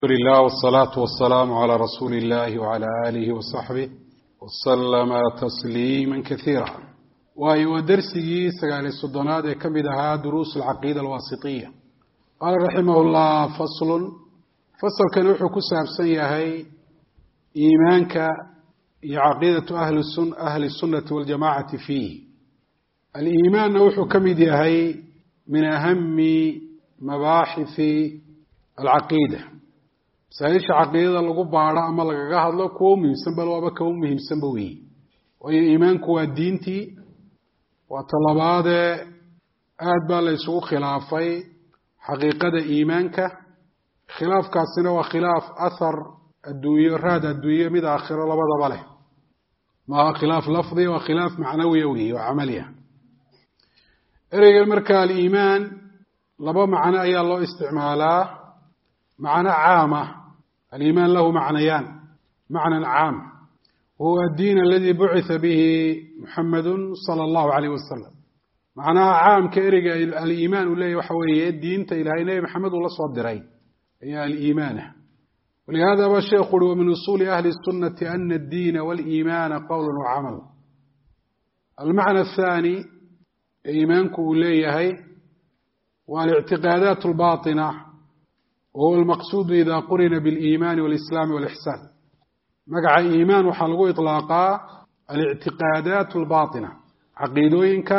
الحمد لله والصلاة والسلام على رسول الله وعلى آله وصحبه وسلم تسليما كثيرا وهو درسي سقال الصدنات كمدها دروس العقيدة الواسطية. قال رحمه الله فصل كان وحو كساب سيهي إيمانك عقيدة أهل السنة والجماعة فيه. الإيمان وحو كمدها من أهم مباحث العقيدة. سايش عقيدة لغو بارا أما لغا هادلو كو مهمسن بل وابا كو مهمسن بوي وي إيمانك ودينتي وطلبات آد باليسو خلافي حقيقة إيمانك خلاف كاسنا وخلاف أثر الدوية راد الدوية مد آخر لبدا بله ما خلاف لفظي وخلاف معنوي وعملية. إريق المركة الإيمان لبا معنى أي الله استعماله معنى عامة. الإيمان له معنيان، معنى عام هو الدين الذي بعث به محمد صلى الله عليه وسلم، معناها عام كإرجع الإيمان ولا يحوي الدين إلى محمد الله صدرين هي الإيمان. ولهذا الشيخ يقول ومن أصول أهل السنة أن الدين والإيمان قول وعمل. المعنى الثاني إيمانكم وليه والاعتقادات الباطنة وهو المقصود إذا قرن بالإيمان والإسلام والإحسان. مقع إيمان وحلقوا إطلاقا الاعتقادات الباطنة عقيدوينك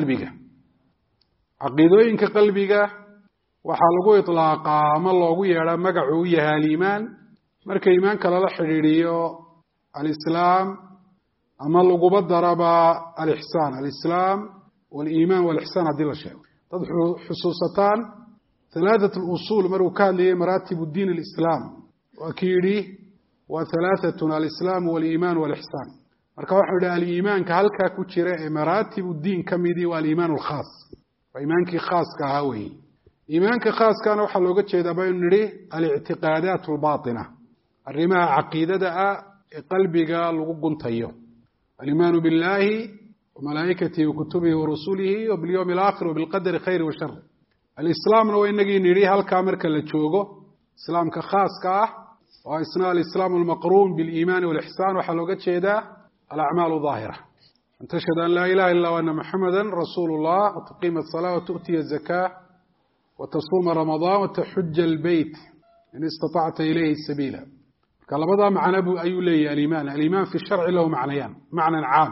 قلبك وحلقوا إطلاقا ما الله يرى مقعويها الإيمان مرك إيمانك لا حريريو الإسلام أما الله ضرب الإحسان والإيمان والإحسان هذه الأشياء تضح حصوصتان ثلاثة الأصول كان لي مراتب الدين الإسلام وأكيدي وثلاثة الإسلام والإيمان والإحسان. مركب واحد الإيمان كهلك كتير مراتب الدين كميدي والإيمان الخاص وإيمانك خاص كهوي إيمانك خاص كان وحلوقت شيء دبين لي الاعتقادات الباطنة الرماء عقيدة قلبي قال وقن طيو الإيمان بالله وملائكته وكتبه ورسوله وباليوم الآخر وبالقدر خير وشر. الإسلام هو إنجي نريه هالكامر كالتشوجو إسلام كخاص وإسناء الإسلام المقرون بالإيمان والإحسان وحلوقت شيدا الأعمال ظاهرة أن تشهد أن لا إله إلا وأن محمدا رسول الله وتقيم الصلاة وتؤتي الزكاة وتصوم رمضان وتحج البيت إن استطعت إليه السبيل. كالبضا معنى أبو أيولي الإيمان في الشرع له معنيان، معنى عام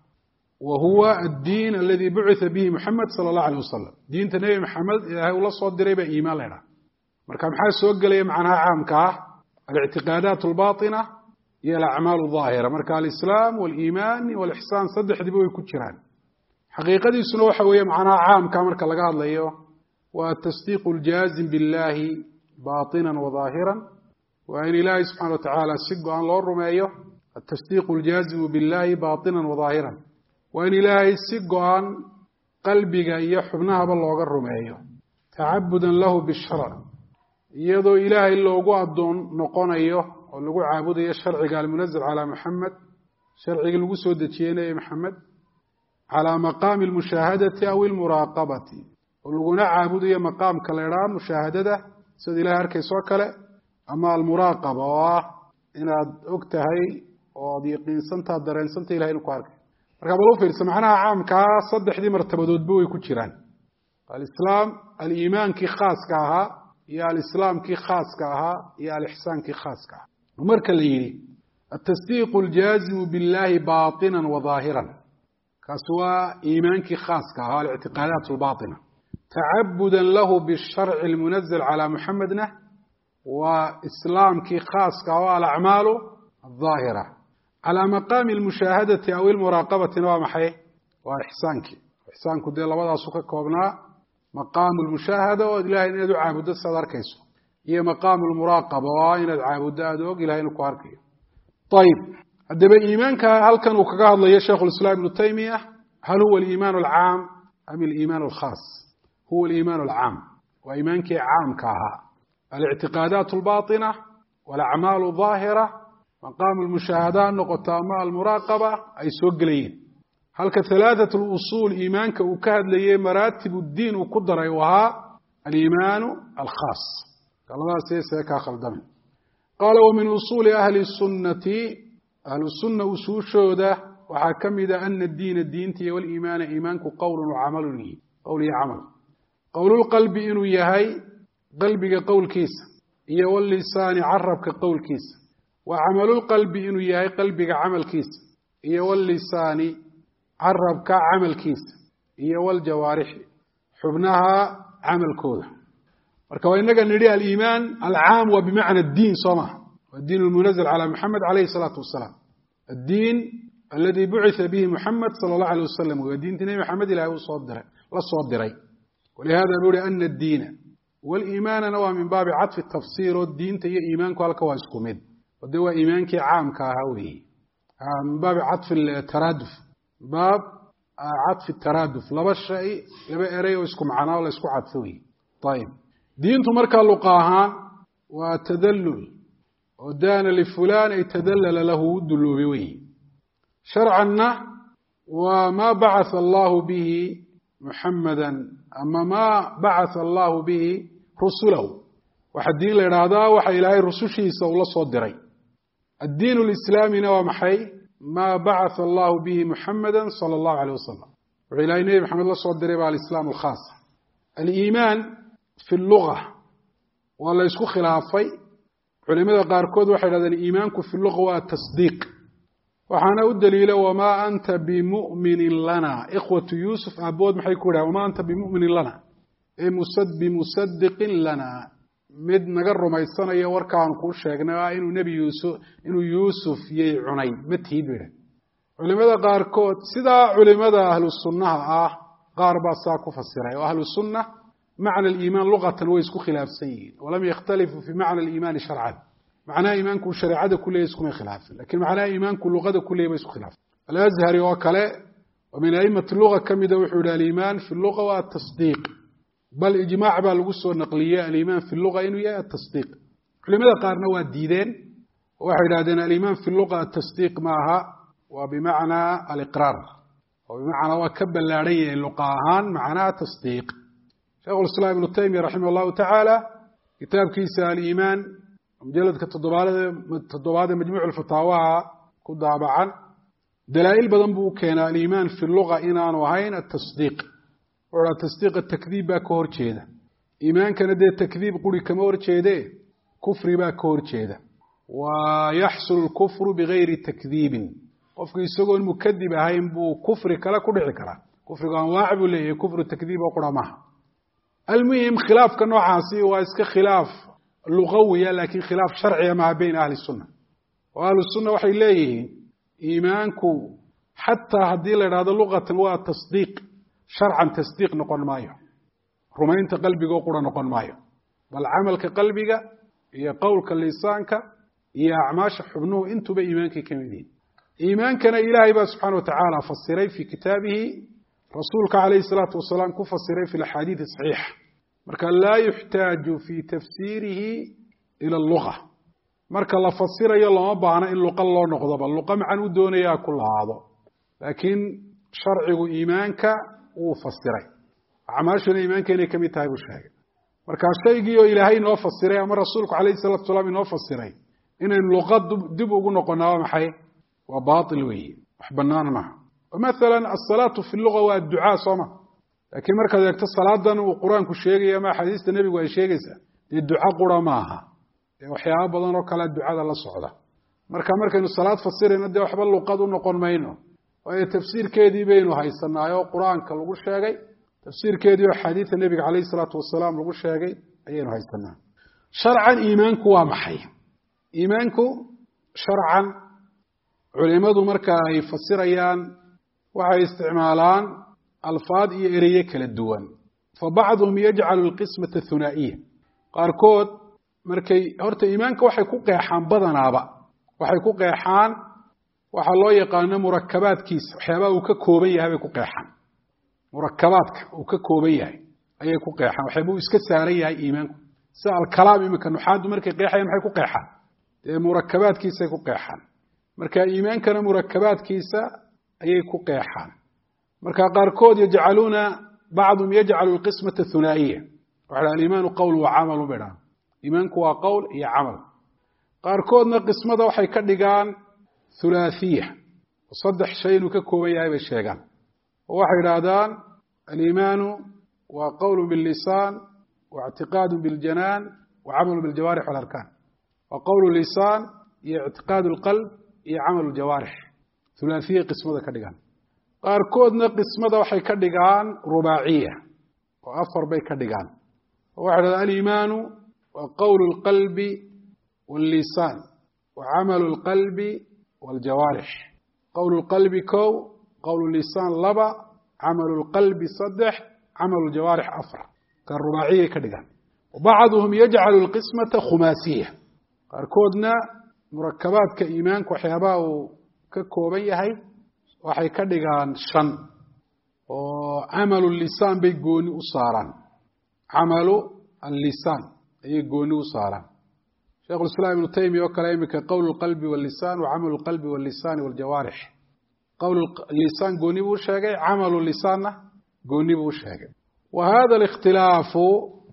وهو الدين الذي بعث به محمد صلى الله عليه وسلم. دين النبي محمد هي الله صدر به إيمان لنا. مركب حاس وقل معناها عام الاعتقادات الباطنة هي الأعمال الظاهرة. مركب الإسلام والإيمان والإحسان صدح دبوي كتيران. حقيقة دي سنوحة وهي معناها عام مركب لقاد ليه والتصديق الجازم بالله باطنا وظاهرا وإن الله سبحانه وتعالى سق عن الله الرمايه التصديق الجازم بالله باطنا وظاهرا وإن إلهي سيقوان قلبك يحبناها بالله الرميه تعبدا له بالشرع يدو إلهي اللوغو أدون نقون أيه واللوغو عابد الشرع قال منزل على محمد شرع اللوغو سودتين محمد على مقام المشاهدة أو المراقبة واللوغو عابد مقام كالإرام مشاهدة سيد إلهي هركي سوكالة أما المراقبة إن أكتهي وضيقين سنتا الدرين سنتا إلهي نقارك marka bal u fiirso macnaha caamka saddexdii martabadood buu ku jiraan al-islaam al-iimaanki khaaska aha iyo al-islaamki khaaska aha iyo al-ihsaanki khaaska aha marka la yiri at-tasdiiq al-jaazim billahi baatinan wa zaahiran kaswa iimaanki khaaska aha al-i'tiqaadat al-baatina ta'abbudan lahu bi-shar'i al-munazzal ala muhammadna wa islaamki khaaska wa al-a'malu al-zaahira على مقام المشاهدة أو المراقبة نوع محي وإحسانك دي لبدا سوكا كوبنا مقام المشاهدة وإلهي إن يدعى عبودة صدر كيسو هي مقام المراقبة وإن يدعى عبودة أدوك إلهي نكوار كيسو. طيب الدبا إيمانك هل كان وكاقه الله يا شيخ الإسلام ابن تيمية هل هو الإيمان العام أم الإيمان الخاص؟ هو الإيمان العام وإيمانك عام كاها الاعتقادات الباطنة والأعمال الظاهرة مقام المشاهدة نقطة مع المراقبة أي سوقلين هل كثلاثة الأصول إيمانك وكاد لي مراتب الدين وقدر أيوها الإيمان الخاص قال الله سيسا كاخر دم qaala wamin usuuli ahli sunnati ahlu sunna usuushooda waxaa ka mida ana addiina diinta iyo waliimaana iimaanku qowlun wa camalun yihi qowl iyo camal qowlulqalbi inuu yahay qalbiga qowlkiisa iyo walisaani carabka qowlkiisa wa camalulqalbi inuu yahay qalbiga camalkiisa iyo walisaani carabka camalkiisa iyo waljawaarixi xubnaha camalkooda marka waa inaga nidhi aliimaan alcaam waa bimacna addiin soo maha waa diin lmunazl calى muxamed alayhi الsalaatu wasalaam addiin aladi bucitha bihi muxamed salى اllahu alيه wasalam waa diinta nebi maxamed ilahay la soo diray walihada nu uhi ana addiina waliimaanana waa min baabi caطfi tafsiir oo diinta iyo iimaanku halka waa isku mid o de waa iimaankii caamka ahaa weeye min baabi caطfi taraaduf baab caطfi taraaduf laba shay laba erey oo isku macnaa o la isku cadfo weye ayib diintu markaa luqa ahaan waa tadallul oo daana lifulaan ay tadallala lahu u duloobe weyi sharcanna waa maa bacatha allahu bihi muxamada ama maa bacatha allahu bihi rusulahu waxa diin la idhaahdaa waxa ilaahay rusushiisa uu la soo diray addiin lislaamina waa maxay maa bacatha allahu bihi muxamada sala allahu aleyh wasalam wuxuu ilahay nebi maxamed la soo diray ba alislaam alkhaas aliimaan fi luga waa la ysku khilaafay culimada qaarkood waxay dhahdeen iimaanku fi luga waa tasdiiq waxaana u daliila wamaa anta bimuminin lana ikhwatu yuusuf aabood maxay ku yidhahen wamaa anta bimuminin lana bimusadiqin lana mid naga rumaysanaya warkaan kuu sheegnay inuu yuusuf yay cunay ma tihid bay dhahen culimada qaarkood sidaa culimada ahlu sunnaha ah qaar baa saa ku fasiray oo ahlu sunna macna aliimaan lugatan way isku khilaafsan yihiin walam yakhtalifuu fi macna aliimaani sharcan macnaha iimaanku shareecada ku leeyahy iskuma khilaafin lakin macnaha iimaanku luqada ku leeyahy ba isku khilaafsan alazhari oo kale oo min aimati luga ka mida wuxuu yihi aliimaan fi luga waa atasdiiq bal ijmaac baa lagu soo naqliyey aliimaan fi luga inuu yahay atasdiiq culimada qaarna waa diideen oo waxay yidhahdeen aliimaan fi luga atasdiiq maaha waa bimacnaa aliqraar oo bimacnaa waa ka ballaadhan yahay luqa ahaan macnaha tasdiiq sheekh islaam ibnu taymiya raximah allahu tacaala kitaabkiisa aliimaan mujaladka toddobaad ee majmuuc fataawaha ku daabacan dalaa'il badan buu u keenaa aliimaan fi luga inaanu ahayn atasdiiq wuxuu ha tasdiiqa takdiib baa ka hor jeeda iimaankana dee takdiib quri kama hor jeede kufri baa ka hor jeeda wa yaxsulu lkufru bigayri takdiibin qofku isagoon mukadib ahayn buu kufri kale ku dhici karaa kufrigu anwaac buu leeyahay kufru takdiib oo qura maaha almuhim khilaafka noocaasi waa iska khilaaf lugawiya lakin khilaaf sharciya maha bayna ahli sunna oo ahlu sunna waxay leeyihiin iimaanku xataa haddii la idhahdo lugatan waa tasdiiq sharcan tasdiiq noqon maayo rumaynta qalbigoo qura noqon maayo bal camalka qalbiga iyo qowlka lisaanka iyo acmaasha xubnuhu intuba iimaankay ka mid yihiin iimaankana ilaahay baa subxana watacaala fasiray fi kitaabihi rasuulka calayhi salaatu wasalaam ku fasiray fi axaadiidi saxiixa marka laa yuxtaaju fi tafsiirihi ila luga marka la fasirayo lama baahno in luqa loo noqdoba luqa macan u doonayaa ku lahaado laakiin sharcigu iimaanka wuu fasiray acmaashuna iimaanka inay kamid tahay buu sheegay marka shaygii oo ilaahay inoo fasiray ama rasuulku calayhi salatu wasalaam inoo fasiray inaynu luqa dib ugu noqonaa waa maxay waa baatil weeye wax banaan maaha maala asalaatu fi luga waa adducaa sooma laakiin markaad eegto salaadan uu qur-aanku sheegaya ama axaadiista nebigu ay sheegaysaa dee duco qura maaha dee waxyaaba badan oo kalea ducada la socda marka markaynu salaad fasirayno dee waxba luqad u noqon mayno waayo tafsiirkeedii baynu haysanaayo qur-aanka lagu sheegay tafsiirkeedii oo axaadiida nebiga calayhi salaatu wasalaam lagu sheegay ayaynu haysanaa sharcan iimaanku waa maxay iimaanku sharcan culimadu marka ay fasirayaan waxay isticmaalaan alfaad iyo ereye kala duwan fabacduhum yajcalu alqismata hunaa'iya qaarkood markay horta iimaanka waxay ku qeexaan badanaaba waxay ku qeexaan waxaa loo yaqaano murakabaadkiisa waxyaabaha uu ka kooban yahay bay ku qeexaan murakabaadka uu ka kooban yahay ayay ku qeexaan waxyaaba uu iska saaran yahay iimaanku sida alkalaam imika nuxaadu markay qeexayaan maxay ku qeexaan dee murakabaadkiisay ku qeexaan marka iimaankana murakabaadkiisa ayay ku qeexaan marka qaarkood yajcaluuna bacduhum yajcalu alqismata hunaa'iya waxa aliimaanu qowl wa camalu bay dhahan iimaanku waa qowl iyo camal qaarkoodna qismada waxay ka dhigaan thulaathiya saddex shay inuu ka kooban yahay bay sheegaan oo waxay yidhaahdaan aliimaanu waa qowlu billisaan واعtiqaad biاljanaan وacamalu biاljawaarix واlarkaan waa qowl lisaan iyo ictiqaad اlqalb iyo camal jawaarix thulaathiya qismada ka dhigaan qaarkoodna qismada waxay ka dhigaan rubaaciya oo afar bay ka dhigaan oo waxay dhahdaan aliimaanu waa qowl اlqalbi wاllisaan وacamalu اlqalbi wاljawaarix qowl اlqalbi kow qowl lisaan laba camalu اlqalbi saddex camalu ljawaarix afar kan rubaaciyay ka dhigaan wabacduhum yajcalu اlqismata khumaasiya qaarkoodna murakabaadka iimaanka waxyaabaha uu ka kooban yahay waxay ka dhigaan shan oo camalu lisaan bay gooni u saaraan camalu allisaan ayay gooni u saaraan sheikh islaam ibnu taymiya oo kale imika qowl اlqalbi wاllisaan wacamalu اlqalbi wاllisaani wاljawaarix qowl lisaan gooni buu sheegay camalu lisaanna gooni buu sheegay wa hada الاkhtilaafu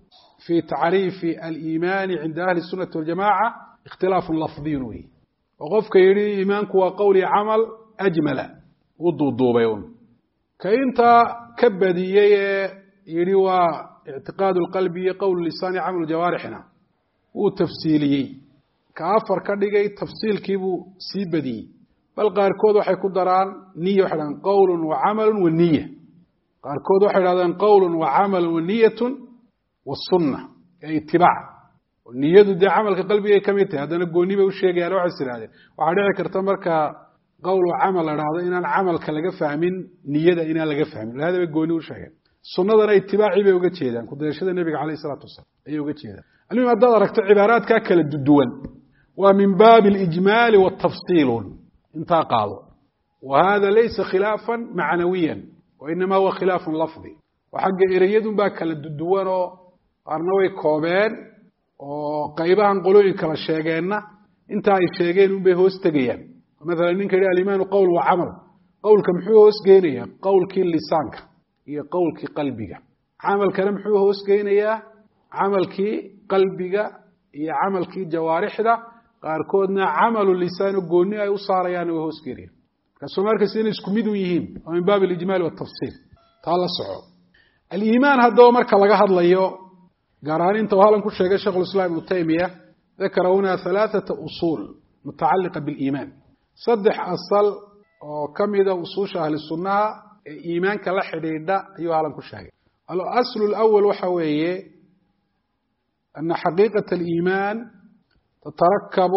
fi tacriifi aliimaani cinda ahli الsunati waljamaca ikhtilaafu lafdiyin wey oo qofka yidhi iimaanku waa qowl iyo camal ajmala u duuduubay un ka intaa ka badiyey ee yidhi waa ictiqaad اlqalbi iyo qowl lisaan iyo camal jawaarixna wuu tafsiiliyey ka afar ka dhigay tafsiilkiibuu sii badiyey bal qaarkood waxay ku daraan niya waxay dhahdaan qowl wacamalu waniya qaarkood waxay dhahdaan qowl wacamalu waniyatu wasunna ee itibaac niyadu dee camalka qalbigay ka mid tahay haddana gooni bay u sheegayaan waxay tirahdeen waxaa dhici karta marka qowl camal la dhahdo inaan camalka laga fahmin niyada inaan laga fahmin lahada bay gooni u sheegeen sunnadana itibaaci bay uga jeedaan kudayashada nebiga calayh isalaatu wasalaam ayay uga jeedaan almuhim haddaad aragto cibaaraadkaa kala duwan waa min baabi alijmaali watafsiilun intaa qaado wa hada laysa khilaafan macnawiyan wainama huwa khilaafun lafdi oo xagga ereyadun baa kala duwan oo qaarna way koobeen oo qaybahan qolooyin kala sheegeenna intaa ay sheegeen unbay hoos tegayaan maalan ninka yidhi alimaanu qowl wa camal qowlka muxuu hoos geynayaa qowlkii lisaanka iyo qowlkii qalbiga camalkana muxuu hoos geynayaa camalkii qalbiga iyo camalkii jawaarixda qaarkoodna camalu lisaan oo gooni ay u saarayaan way hoos geenayaan markaasoo markas inay isku mid u yihiin oo min baabi alijmaal watafsiil taa la soco aliimaan haddaba marka laga hadlayo gaar ahaan inta uu halan ku sheegay sheikh ulislaam ibnu taymiya dakara hunaa halaaثata usuul mutacaliqa biliimaan saddex asal oo ka mida usuusha ahli sunnaha ee iimaanka la xidhiidha ayuu halan ku sheegay alaslu اlأwal waxa weeye ana xaqiiqaة اliimaan tatarakabu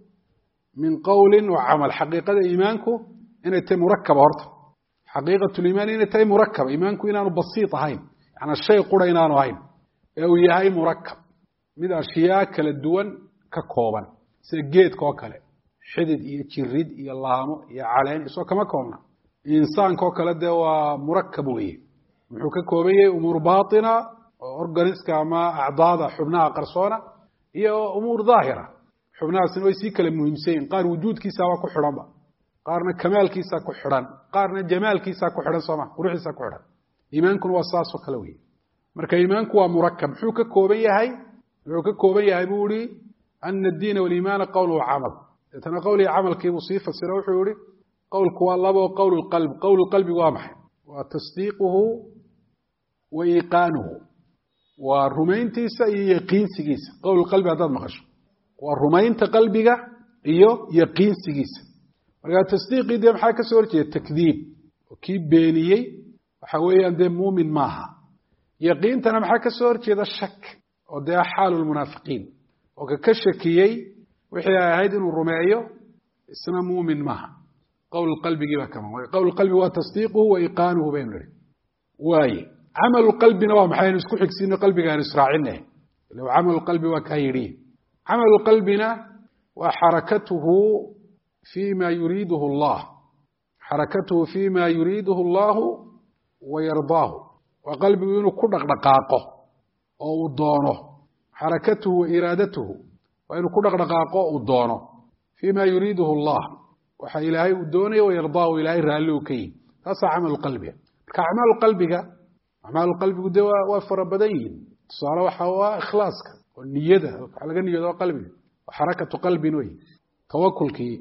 min qowli wa camal xaqiiqada iimaanku inay tahay murakaba horta xaqiiqaة liimaan inay tahay murakaba iimaanku inaanu basiit ahayn yana shay qura inaanu ahayn ee uu yahay murakab mid ashyaa kala duwan ka kooban sida geedka oo kale xidid iyo jirid iyo laamo iyo caleen isoo kama koobna insaanka oo kale dee waa murakab weeye muxuu ka kooban yahay umuur baatina oo organiska ama acdaada xubnaha qarsoona iyo umuur daahira xubnahaasina way sii kala muhiimsan yihin qaar wujuudkiisaaba ku xidhanba qaarna kamaalkiisa ku xidhan qaarna jamaalkiisa ku xidhan sooma quruxdiisa ku xidhan iimaankuna waa saasoo kale weeye marka iimaanku waa murakab muxuu ka kooban yahay wuxuu ka kooban yahay buu ihi ana addiina waliimaana qowl wa camal deetana qowliga camalkiibuu sii fasira wuxuu yihi qowlku waa labo qowl qalb qowl qalbigu waa maxay waa tasdiiquhu wa iqaanuhu waa rumayntiisa iyo yaqiinsigiisa qowl qalbi haddaad maqasho waa rumaynta qalbiga iyo yaqiinsigiisa markaa tasdiiqii dee maxaa kasoo horjeeda takdiib oo kii beeniyey waxa weeyaan dee muumin maaha yaqiintana maxaa ka soo horjeeda shak oo dee xaalu lmunaafiqiin oo ka shakiyey wixii ay ahayd inuu rumeeyo isna muumin maaha qowl qalbigii baa kama qowl qalbigu waa tasdiiquhu wa iqaanuhu baynu nihi waaye camalu qalbina waa maxay aynu isku xigsiino qalbiga aynu israacine ila camalu qalbi waa kaa yidhi camalu qalbina waa xarakatuhu fima yuriiduhu allah xarakatuhu fima yuriiduhu allahu wa yardaahu waa qalbigu inuu ku dhaqdhaqaaqo oo uu doono xarakatuhu wa iraadatuhu waa inuu ku dhaqdhaqaaqo uu doono fima yuriiduhu allah waxa ilaahay uu doonayo wayardaahu ilaahay raalli uu ka yihi taasaa camalu qalbiga marka acmaalu qalbigu dee waa fara badan yihiin tusaale waxa waa ikhlaaska oo niyada waxa laga niyado qalbiga وحركة قلب وي توكلك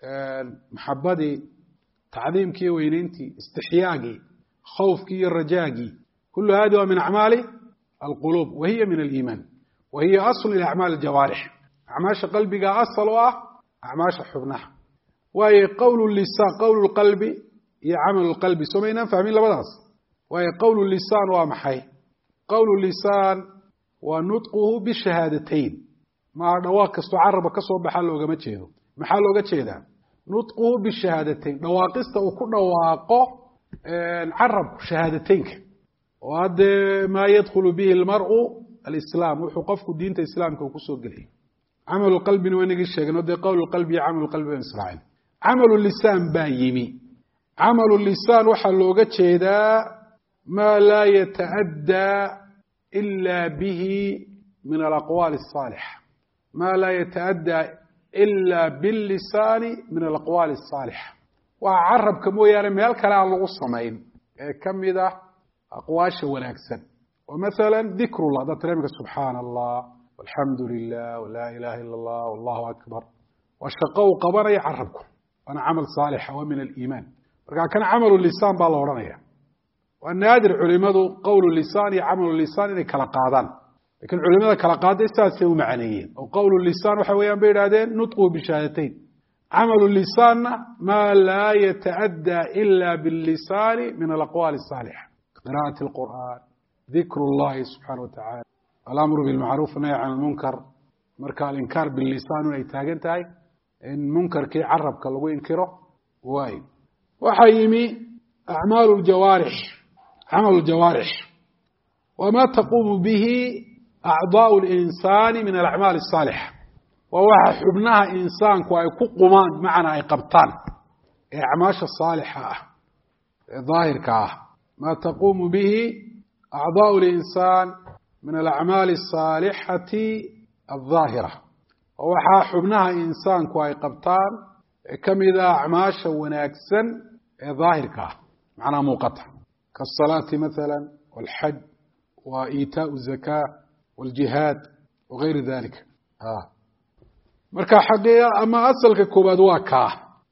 محبتي تعظيمك وينينتي استحياقي خوفك رجاقي كل هذا من أعمال القلوب وهي من الإيمان وهي أصل الأعمال الجوارح أعماش قلبك أصلها أعماش حبنها وهي قول اللسان قول القلب هي عمل القلب سمينا فاهمين لبداس وهي قول اللسان ومحي قول اللسان ونطقه بالشهادتين ما دواقس تعرب كسو بحلو جما جيدو محلو جا جيدا نطقه بالشهادتين دواقس وكل دواقه نعرب شهادتين وهذا ما يدخل به المرء الإسلام وحقفك دين الإسلام كوكسو قلي عمل القلب وينك الشيء نودي قول القلب عمل القلب بين إسرائيل عمل اللسان بايمي عمل اللسان وحلوغة جيدا ما لا يتأدى إلا به من الأقوال الصالحة ما لا يتأدى إلا باللسان من الأقوال الصالحة وعرب كمو يعني ميال كلا الله الصمين كم إذا أقواش ونكسن ومثلا ذكر الله ده ترمك سبحان الله والحمد لله ولا إله إلا الله والله أكبر والشقاء قبر يعربكم أنا عمل صالح ومن الإيمان كان عمل اللسان بالورانية والنادر علماء قول اللسان عمل اللسان كلا قادان لكن علماء كلا قادان يستاسيوا معنيين وقول اللسان وحويان بيرادين نطقوا بشهادتين عمل اللسان ما لا يتأدى إلا باللسان من الأقوال الصالحة قراءة القرآن ذكر الله سبحانه وتعالى الأمر بالمعروف والنهي عن المنكر مركا الإنكار باللسان ويتاجنتاي إن منكر كي عرب كاللغو ينكره واي وحيمي أعمال الجوارح عمل الجوارح وما تقوم به أعضاء الإنسان من الأعمال الصالحة ووحى حبناها إنسان كواي كقمان معنا أي قبطان أعماش الصالحة ظاهر كاه ما تقوم به أعضاء الإنسان من الأعمال الصالحة الظاهرة ووحى حبناها إنسان كواي قبطان كم إذا أعماش وناكسا ظاهر كاه معنا موقتها كالصلاة مثلا والحج وإيتاء الزكاة والجهاد وغير ذلك marka xaqiiqa ama asalka koobaad waa ka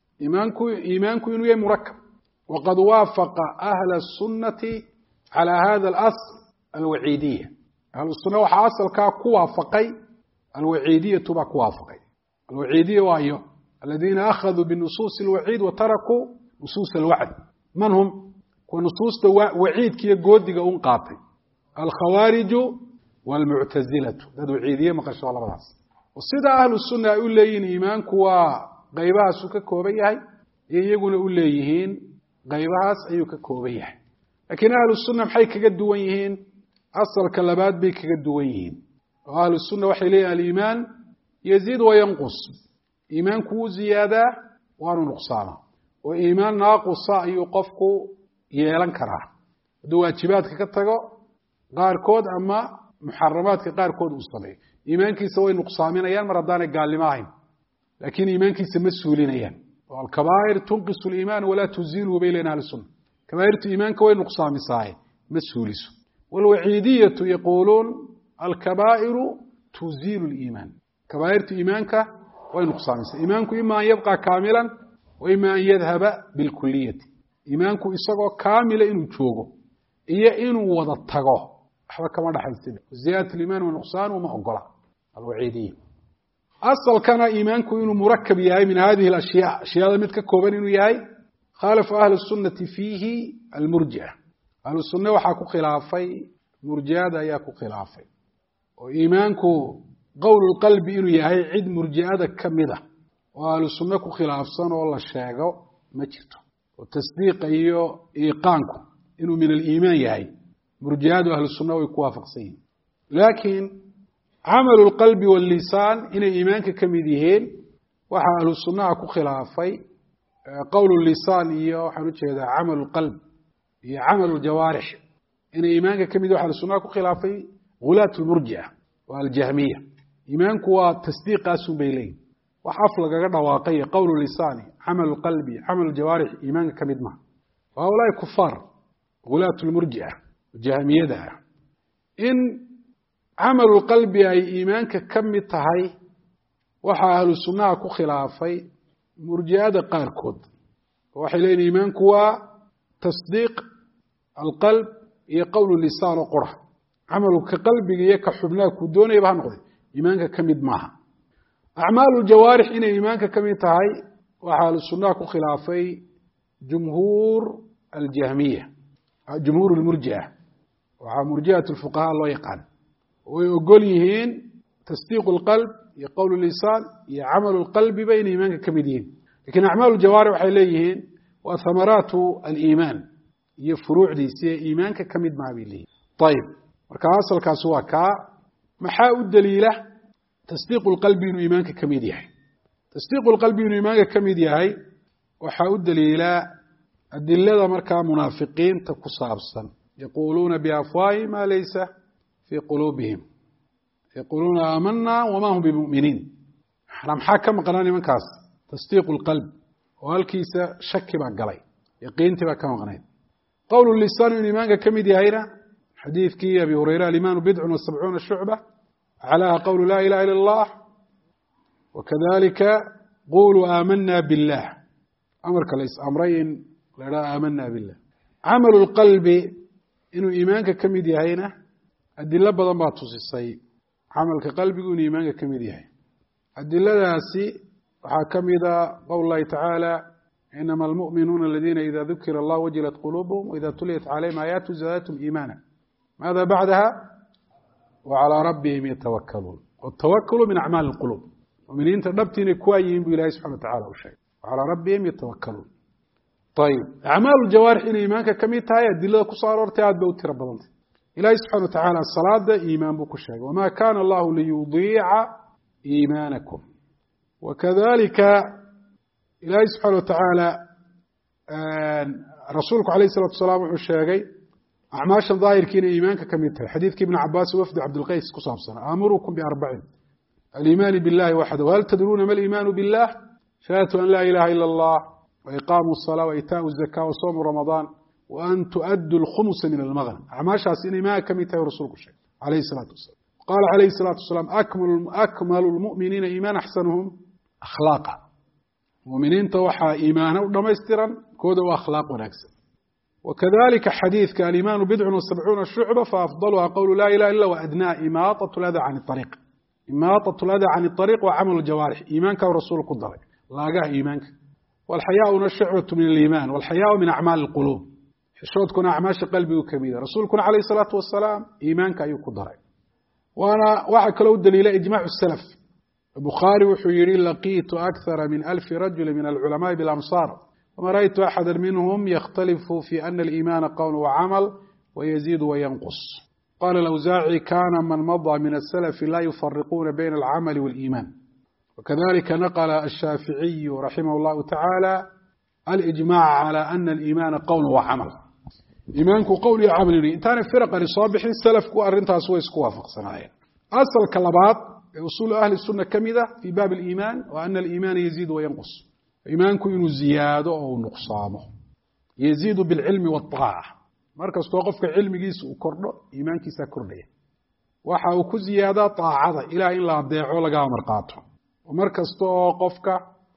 iimaanku inuu yahay murakkab waqad waafaqa ahla sunnati ala hada al-asl al-wa'idiyya ahlu sunna waxa asalka ku waafaqay al-wa'idiyya tuba ku waafaqay al-wa'idiyya waayo alladina akhadhu bi nusus al-wa'id wa taraku nusus al-wa'd man hum ku nususta wa'idkiya goodiga un qaatay al-khawarij wal-mu'tazilah dad wa'idiyya maqasho labadaas وسيدا أهل السنة أوليين إيمانك وغيبها سكا كوبيهي يقول أوليين غيبها سأيوك كوبيهي لكن أهل السنة محيك قدوينهين أصل كلابات بيك قدوينهين وأهل السنة وحيلي الإيمان يزيد وينقص إيمانك زيادة وأنه نقصانه وإيمان ناقص يقفك يلنكره دو واجباتك كتغو غار كود أما محرماتك غار كود أصلي إيمانكيسا way nuqsaaminayaan mar hadaan gaallimahayn laakiin iimaankiisa ma suulinayaan wal kabaa'ir tunqisu al-iimaan wala tuzilu bayna al-sunnah kabaa'irtu iimaanka way nuqsaamisaa ma suuliso wal wa'iidiyatu yaqulun al-kabaa'iru tuzilu al-iimaan kabaa'irtu iimaanka way nuqsaamisaa iimaanku ima yabqa kaamilan wa ima yadhhaba bil kulliyati iimaanku isagoo kaamila inuu joogo iyo inuu wada tago waxba kama dhaxaysid ziyadatu al-iimaan wa nuqsaan wa ma ogola الوعيدية أصل كان إيمانك إنه مركب ياهي من هذه الأشياء أشياء متك كوبان إنه ياهي خالف أهل السنة فيه المرجع أهل السنة وحاكو خلافي مرجع ياكو خلافي وإيمانك قول القلب إنه ياهي عد مرجع كمدة وأهل السنة كو خلاف صنع والله الشاقو مجرته والتصديق إيقانك إنه من الإيمان ياهي مرجع أهل السنة ويكوافق سين لكن عمل القلب واللسان إن إيمانك كمديهين وحال السنة كو خلافي قول اللسان هذا عمل القلب هي عمل الجوارح إن إيمانك كمديه وحال السنة كو خلافي غلاة المرجعة والجهمية إيمانك هو تصديق أسم بيلين وحفلق قد واقعي قول اللسان عمل القلب عمل الجوارح إيمانك كمدمه وهؤلاء كفار غلاة المرجعة الجهمية ده إن عمل القلب أي إيمانك كم تهي waxaa ahlu sunnaha ku khilaafay murji'ada qaarkood waxay leeyihin iimaanku waa tasdiiq alqalb iyo qowl lisaan oo qura camalka qalbiga iyo ka xubnaha ku doonayba ha noqday iimaanka ka mid maaha acmaalu ljawaarix inay iimaanka ka mid tahay waxaa ahlu sunnaha ku khilaafay jumhuur aljahmiya jumhuur lmurji'a waxaa murji'at lfuqahaa loo yaqaan way ogol yihiin tasdiiqu lqalb iyo qowl lisaan iyo camalu lqalbiba inay iimaanka ka mid yihiin lakin acmaalu ljawaarix waxay leeyihiin waa hamaraatu aliimaan iyo furuucdiisi ee iimaanka ka mid maha bay leeyihin ayib marka asalkaasi waa kaa maxaa u daliila tasdiiqu lqalbi inuu iimaanka ka mid yahay tasdiiqu lqalbi inuu iimaanka ka mid yahay waxaa u daliila adilada markaa munaafiqiinta ku saabsan yaquuluuna biafwaahi ma laysa fii quluubihim yaquuluuna aamana wama hum bimuminiin maxaa ka maqnaa nimankaas tasdiiqu lqalb oo halkiisa shaki baa galay yaqiintii baa ka maqnayd qowl lisaan inuu iimaanka ka mid yahayna xadiidkii abi hurayra alimaanu bidcun wa sabcuuna shucba aclaaha qowlu laa ilaha ila allah wakadalika quluu aamana billah amarka la is amray in la idhaha aamana billah camalu lqalbi inuu iimaanka ka mid yahayna adilo badan baa tusisay camalka qalbigu inuu iimaanka ka mid yahay adiladaasi waxaa ka mida qowl llahi tacaala inama almu'minuuna aladiina ida dukira allah wajilat quluubuhum waida tuliyat calayhim aayaatu zaadathum iimaana maada bacdaha wacalaa rabbihim yatawakaluun watawakulu min acmaali lquluub muminiinta dhabti inay kuwaa yihiin buu ilahay subxana wa tacala u sheegay wacalaa rabbihim yatawakaluun ayib acmaalu ljawaarix inay iimaanka ka mid tahay adilada kusoo aroortay aad bay u tiro badantay ilahi subxana wa tacaala salaada iimaan buu ku sheegay wama kana allahu liyudiica iimaanakum wakadalika ilaahay subxaana wa tacaala rasuulku alayh isalatu asalaam wuxuu sheegay acmaashan daahirkii inay iimaanka ka mid tahay xadiidkii ibni cabaas wafdi cabdilqays ku saabsan aamurukum biarbacin aliimaani billahi waxdahu hal tadruuna ma aliimaanu billah shahaadatu an laa ilaha ila allah waiqaamu الsalaa waitaau الzaka wasoomu ramadaan waan tuaddu lkhumusa min almagnam acmaashaas inay iimaanka ka mid tahay rasuulku sheegay alayh salaatu wasalam qaala alayhi الsalaatu wasalaam akmalu lmu'miniina iimaan axsanuhum akhlaaqa muminiinta waxaa iimaana u dhamaystiran kooda u akhlaaq wanaagsan wakadalika xadiidka alimaanu bidcun wasabcuuna shucba faafdaluha qowlu laa ilaha illa waadnaa imaaطaة lada can ariiq imaaطaة lada can ariiq waa camalu jawaarix iimaanka rasuul ku daray laagaha iimaanka walxayaauna shucbatu min aliimaan walxayaau min acmaali اlquluub xishoodkuna acmaasha qalbigu kamida rasuulkuna alayh الsalaatu wasalaam iimaanka ayuu ku daray waxaa kaloo u daliila ijmac salaf bukhaari wuxuu yihi laqiitu akara min alfi rajuli min alculamaai bilamsaar wama ra'aytu axada minhum yakhtalifu fi ana aliimaana qowl wacamal wayaziidu wayanqus qala alawsaaci kana man madaa min asalafi la yufariquuna bayna alcamali wاliimaan wakadalika naqla ashaaficiyu raximah اllahu tacaala alijmac calى ana aliimaana qowl wacamal iimaanku qowl iyo camal intaanay firaqani soo bixin salafku arrintaas way isku waafaqsanaayeen asalka labaad usul ahli الsuna ka mida fi baab اliimaan wa ana aliimaana yaziid wayanqus iimaanku inuu ziyaado oo u nuqsaamo yaziidu biاlcilmi wاطaaca mar kastoo qofka cilmigiisa uu kordho iimaankiisaa kordhaya waxa uu ku ziyaadaa طaacada ilaah in la adeeco laga amar qaato mar kasta oo qofka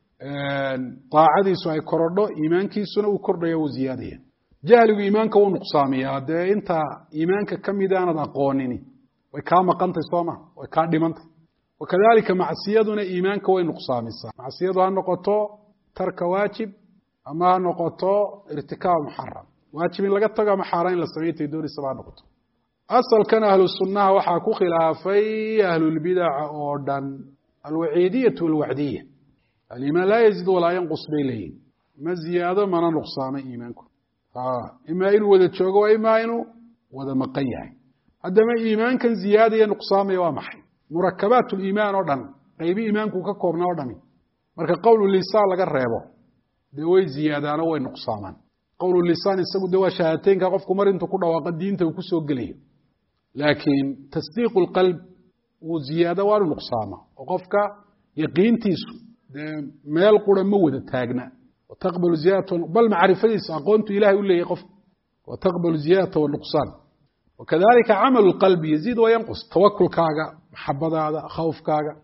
طaacadiisu ay korodho iimaankiisuna uu kordhaya uu ziyaadaya jahligu iimaanka wuu nuqsaamiyaa dee inta iimaanka ka mid aanad aqoonini way kaa maqantay sooma way kaa dhimantay wakadalika macsiyaduna iimaanka way nuqsaamisaa macsiyadu ha noqoto tarka waajib ama ha noqoto irtikaab muxaram waajib in laga tago ama xaaraan in la samaynta doonaysaba ha noqoto asalkan ahlu sunnaha waxaa ku khilaafay ahlulbidaca oo dhan alwaciidiyatu walwacdiya aliimaan laa yaziid walaa yanqus bay leeyihin ma ziyaado mana nuqsaamay iimaanku imaa inuu wada joogo waa imaa inuu wada maqan yahay haddama iimaankan ziyaadaya nuqsaamaya waa maxay murakabaat liimaan oo dhan qaybi iimaanku ka koobnaa o dhami marka qowl lisaan laga reebo dee way ziyaadaano way nuqsaamaan qowl lisaan isagu de waa shahaadateynka qofku mar intuu ku dhawaaqa diinta uu kusoo gelayo laakiin tasdiiq lqalb wuu ziyaado waanu nuqsaama oo qofka yaqiintiisu dee meel qura ma wada taagna wataqbalu ziyadata bal macrifadiisa aqoontu ilahay u leeyahy qofka wataqbalu ziyadata wanuqsaan wakadalika camalu qalbi yaziid wayanqus tawakulkaaga maxabadaada khawfkaaga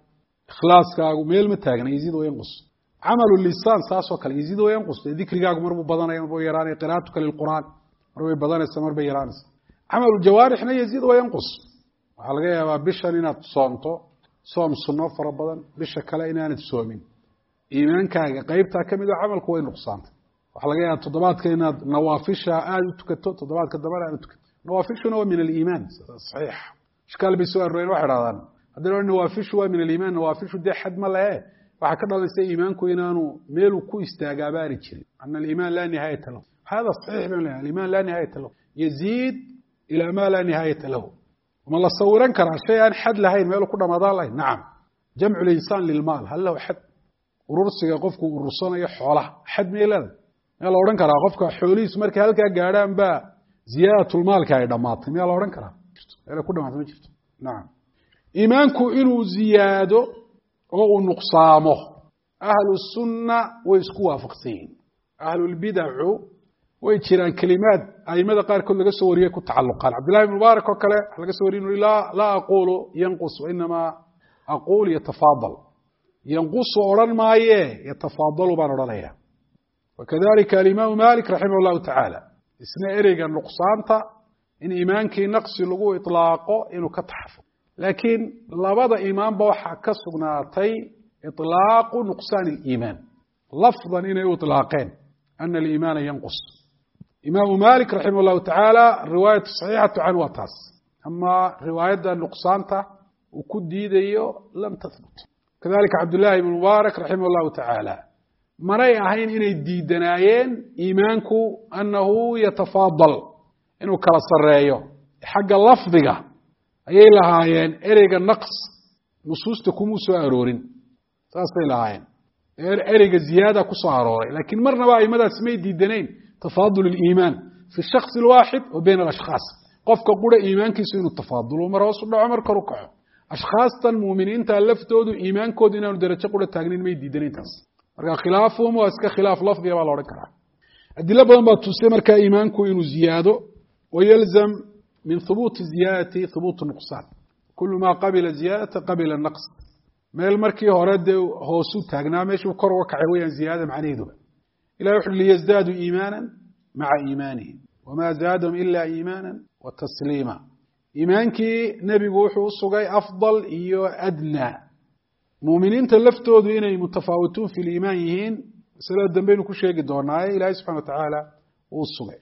ikhlaaskaagu meel ma taagna yaziid wayanqus camalu lisaan saasoo kale yaziid wayanqus dikrigaagu mar buu badanaya mar buu yaraanaya qiraa'atuka lilqur'aan mar bay badanaysa mar bay yaraanaysa camalu jawaarixna yaziid wayanqus waxaa laga yaabaa bishan inaad soomto soom sunno fara badan bisha kale inaanad soomin iimaankaaga qaybtaa ka mid oo camalku way nuqsaantay waxaa laga yaabaa toddobaadka inaad nawaafisha aada u tukato toddobaadka dambana aad u tukato nawaafishuna waa min aliimaan saxiix ishkaal bay soo arooreen waxay dhahdaan haddii la nawaafishu waa min aliimaan nawaafishu dee xad ma lehe waxaa ka dhalaysa iimaanku inaanu meeluu ku istaagaa baani jirin ana aliimaan laa nihaayata lahu hada saxiix ban lehay aliimaan laa nihaayata lahu yaziid ilaa maa laa nihaayata lahu ma la sawiran karaa shay aan xad lahayn meeluu ku dhamaadaan lahayn nacam jamcu linsaan lilmaal hal lahu xad urursiga qofku urursanayo xoolaha xad miyay leedahay miyaa la odhan karaa qofka xoolihiisu markay halkaa gaadhaan baa ziyaadatulmaalka ay dhammaatay miyaa la odhan karaa meelay ku dhamaatay ma jirto nacam iimaanku inuu ziyaado oo uu nuqsaamo ahlu sunna way isku waafaqsan yihiin ahlulbidacu way jiraan kelimaad aimada qaarkood laga soo wariyay ku tacalluqaan cabdillahi ibn mubaarak oo kale waxa laga soo wariye inu laa aqulu yanqus wainamaa aqul yatafaadal yanqusu odhan maaye yatafaadalu baan odhanaya wakadalika alimaamu malik raximah llahu tacaala isna ereyga nuqsaanta in iimaankii naqsi lagu ilaaqo inuu ka taxafud laakiin labada imaamba waxaa ka sugnaatay iطlaaqu nuqsaan اliimaan lafdan inay u iطlaaqeen ana aliimaana yanqus imaamu malik raximah llahu tacaala riwaayatu saxiixatu canhu waa taas ama riwaayadda nuqsaanta uu ku diidayo lam tahbut kadalika cabdullahi ibn mubaarak raximah llahu tacaala manay ahayn inay diidanaayeen iimaanku anahu yatafaadal inuu kala sareeyo xagga lafdiga ayay lahaayeen ereyga naqs nusuusta kumuu soo aroorin saasay lahaayeen ereyga ziyaada ku soo arooray laakiin marnaba aimadaas may diidanayn tafaadul اliimaan fi shaksi اlwaaxid wa bayna alashkhaas qofka qura iimaankiisu inuu tafaadulo mar hoos u dhaco mar kor u kaco ashkhaastan muuminiinta laftoodu iimaankoodu inaanu darajo qura taagnin may diidanayn taas marka khilaafuhum waa iska khilaaf lafdiga baa la odhan karaa adilo badan baa tusay markaa iimaanku inuu ziyaado wayalzam min hubuuti ziyaadati hubuutu nuqsaan kulu maa qabila ziyaadata qabila naqs meel markii hore dee hoosu taagnaa meeshuu kor uga kacay weyaan ziyaadada macnaheeduba ilahi wuxu ui liyazdaaduu iimaana maca iimaanihim wamaa zaadahum ila iimaana wa tasliima iimaankii nebigu wuxuu usugay afdal iyo adnaa muuminiinta laftoodu inay mutafaawituun fi liimaan yihiin masalada dambeynu ku sheegi doonaaye ilahi subxana wa tacaala uu sugay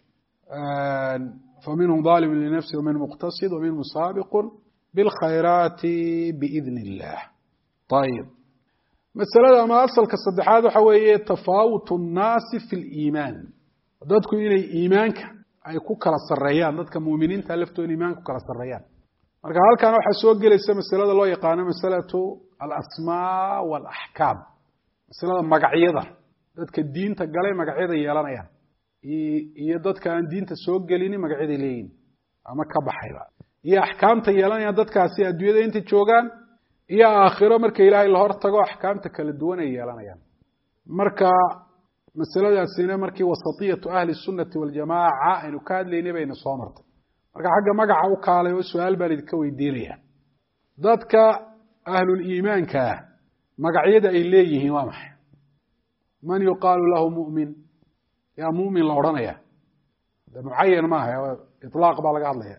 faminhum ظalimu linafsi waminhum muqtasid waminhum saabiqu biاlkhayraati biidn illah ayib masalada ama asalka saddexaad waxa weeye tafaawut الnaasi fi اliimaan dadku inay iimaanka ay ku kala sareeyaan dadka muuminiinta laftooda iimaanka ku kala sareeyaan marka halkan waxaa soo gelaysa masalada loo yaqaano masalatu alasmaa wاlaxkaam masalada magacyada dadka diinta galay magacyada yeelanayaan iyo dadka aan diinta soo gelini magacyaday leeyihin ama ka baxayba iyo axkaamta yeelanayaan dadkaasi adduunyada inta joogaan iyo aakhiro marka ilaahay la hor tago axkaamta kala duwan ay yeelanayaan marka masaladaasina markii wasatiyatu ahli sunnati waljamaaca aynu ka hadlaynay bayna soo martay marka xagga magaca u kaalay oo su-aal baan idinka weydiinaya dadka ahluliimaanka ah magacyada ay leeyihiin waa maxay man yuqaalu lahu mu'min yaa mumin la odhanaya de mucayan maaha ilaaq baa laga hadlaya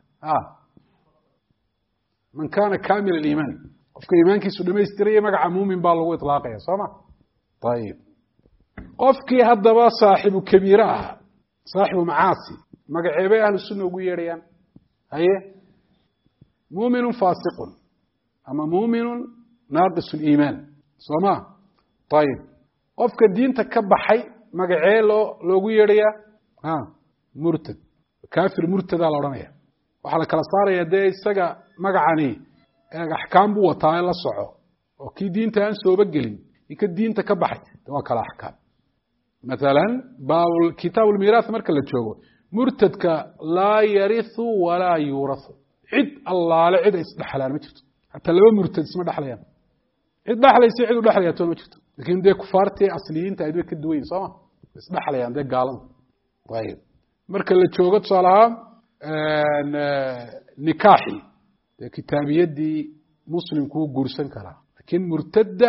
man kana kamil aliimaan qofka iimaankiisu dhamaystiraya magaca muumin baa lagu ilaaqaya soo ma ayib qofkii haddaba saaxibu kabiire ah saaxibu macaasi magaceebay ahlu sunna ugu yeedhayaan haye muuminu faasiqun ama muuminu naaqis liimaan soo ma ayib qofka diinta ka baxay magacee loogu yeedhayaa murtad kafir murtadaa la odhanaya waxaa la kala saaraya dee isaga magacani axkaam buu wataa la soco oo kii diinta aan sooba gelin iyo ka diinta ka baxay de waa kala axkaam mathalan kitaab lmirath marka la joogo murtadka laa yarihu walaa yuurahu cid allaale cid ay isdhexlaan ma jirto hataa laba murtad isma dhexlayaan cid dhexlaysa cid u dhexlaya toon ma jirto lakin dee kufaartii asliyiinta ayd way ka duwan yihin sooma isdhexlayaan dee gaalada ayib marka la joogo tusaale ahaan nikaaxi dee kitaabiyadii muslimkuu guursan karaa لكن مرتدة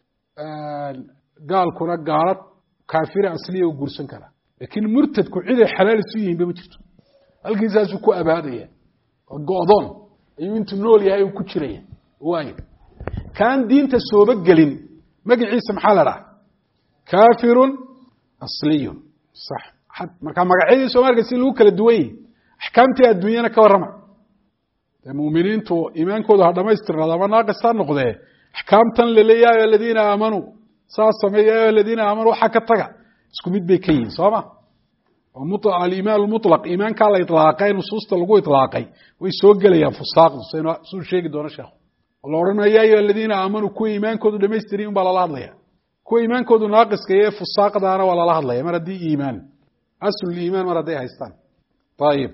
قال كنا قالت كافرة أصلية وقرسن كلا لكن مرتد كعيدة حلال سويين بمجرته القزاز كو أبادية قاضون أيو انتم نولي هاي وكتشرية وايد كان دين تسوبك قلين مقعي سمحال راه كافر أصلي صح حتى كان مقعي سومار قسين لوك الدوين أحكامتي الدنيا كورما المؤمنين تو إيمان كود هذا ما يستر هذا ما ناقص نقضه أحكامتا لليا يا الذين آمنوا ساسم يا الذين آمنوا حكتها سكميت بكين صما ومطلق الإيمان المطلق إيمان كلا إطلاقي نصوص تلقوا إطلاقي ويسوق لي فساق سو شيء دون شيء الله رنا يا الذين آمنوا كو إيمان كود لما يستريهم بلا الله كو إيمان كود ناقص كي فساق دارا ولا الله ما ردي إيمان أصل الإيمان ما ردي هيستان طيب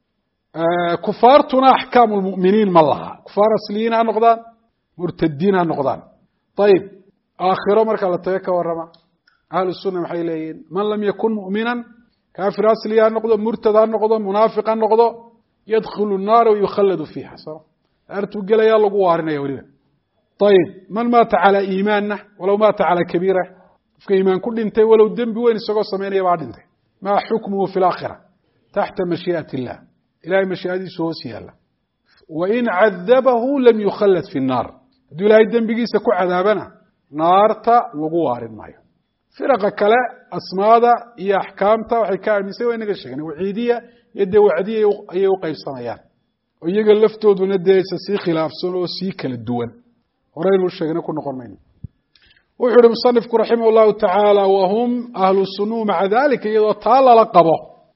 كفارتنا أحكام المؤمنين ما الله كفار أصليين عن نقدان مرتدين عن نقدان طيب آخر مركز لتيك ورما أهل السنة محيلين من لم يكن مؤمنا كافر أصلي عن نقدان مرتد عن نقدان منافق عن نقدان يدخل النار ويخلد فيها صراحة أرتقل يا الله قوارنا يا ولينا طيب من مات على إيماننا ولو مات على كبيرة في إيمان كل انتهي ولو الدم بوين السقوط سمين بعد انتهي ما حكمه في الآخرة تحت مشيئة الله إلهي مشيئة سوسي الله وإن عذبه لم يخلد في النار دو إلهي الدم بقيسة كو عذابنا نارتا وقوار المايو فرق كلا أسمادا إيا أحكامتا وحكاية المسيوة إنك وعيدية يدي وعدية يوقف سميان ويقال لفتو دون الدي سي خلاف سنو سيكا للدول ورأيلو الشيخنا كنا قرمين وحول المصنف رحمه الله تعالى وهم أهل السنو مع ذلك إذا طال لقبه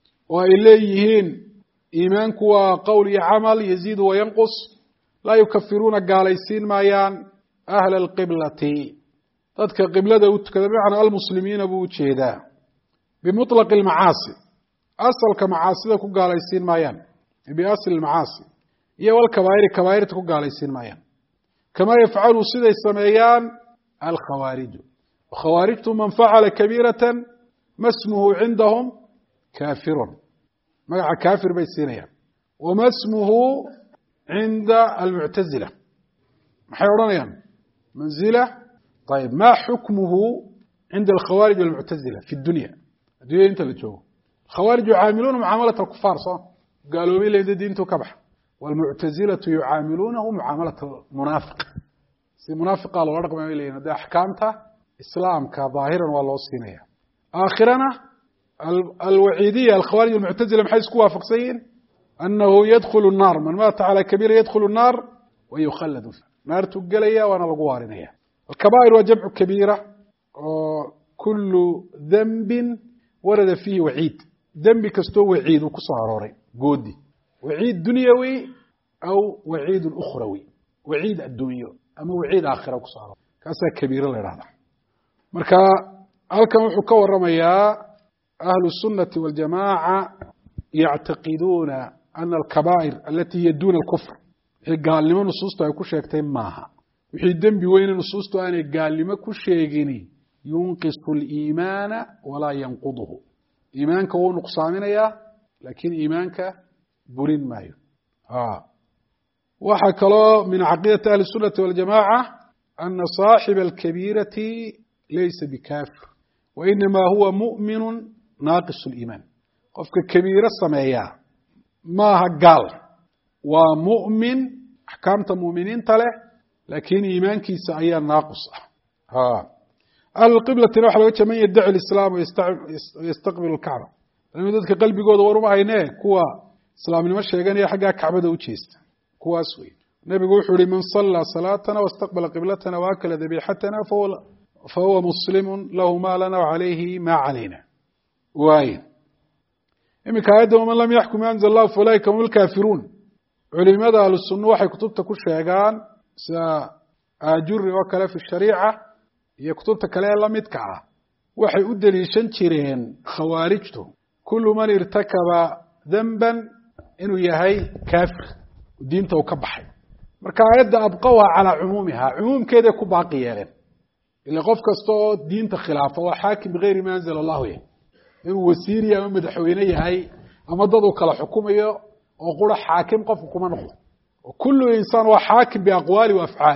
وإليهين إيمانك وقول عمل يزيد وينقص لا يكفرون قاليسين مايان أهل القبلة تذكر قبلة وتكذب عن المسلمين أبو تشيدا بمطلق المعاصي أصل كمعاصي ذاك قاليسين مايان بأصل المعاصي هي والكبائر كبائر تكون قاليسين مايان كما يفعل صدى السميان الخوارج وخوارج من فعل كبيرة ما اسمه عندهم كافر مع كافر بيسينيا وما اسمه عند المعتزلة محيرانيا منزلة طيب ما حكمه عند الخوارج والمعتزلة في الدنيا انت اللي تشوفه الخوارج يعاملون معاملة الكفار صح قالوا لي لي دينته كبح والمعتزلة يعاملونه معاملة المنافق منافق قالوا ورقم إلينا ده أحكامته إسلام كظاهرا والله الصينية آخرنا الوعيدية الخوارج المعتزلة محيث كوا فقسين أنه يدخل النار من مات على كبير يدخل النار ويخلد فيها نار تقلية وانا لقوارنية الكبائر وجمع كبيرة كل ذنب ورد فيه وعيد ذنب كستو وعيد وكساروري قودي وعيد دنيوي أو وعيد أخروي وعيد الدنيا أما وعيد آخر وكساروري كاسا كبيرة لرهضة مركا هلكم وحكا ورميا أهل السنة والجماعة يعتقدون أن الكبائر التي هي دون الكفر قال لما نصوصته يكون شيكتين معها وحي الدنب وين نصوصته أنا قال لما كل شيكيني ينقص الإيمان ولا ينقضه إيمانك هو نقصانين يا لكن إيمانك برين مايو وحكى الله من عقيدة أهل السنة والجماعة أن صاحب الكبيرة ليس بكافر وإنما هو مؤمن ناقص الإيمان قفك كبيرة سمايا ما قال ومؤمن أحكامت المؤمنين تله لكن إيمانك سعيا ناقص أهل القبلة نوح لوجه من يدعي الإسلام ويستقبل الكعبة لأنه ذلك قلبي قود ورمى عينيه كوا إسلام المشي يقول حقا كعبة وشيست كوا أسوي النبي يقول من صلى صلاتنا واستقبل قبلتنا وأكل ذبيحتنا فهو مسلم له ما لنا وعليه ما علينا واين إمك هذا ومن لم يحكم أنزل الله فأولئك هم الكافرون علماء أهل السنة وحي كتبت كل شيئان سأجر وكلا في الشريعة هي كتبت كلا لم يتكعى وحي أدري شنشرين خوارجته كل من ارتكب ذنبا إنه يهي كافر ودينته كبحي مركا يبدأ أبقوها على عمومها عموم كده كباقي يالين اللي قف كستو دينته خلافه وحاكم بغير ما أنزل الله يه إنه وسيري أما مدحويني هاي أما ضدو كلا حكومية وقول حاكم قف كما نقول وكل إنسان هو حاكم بأقواله وأفعاله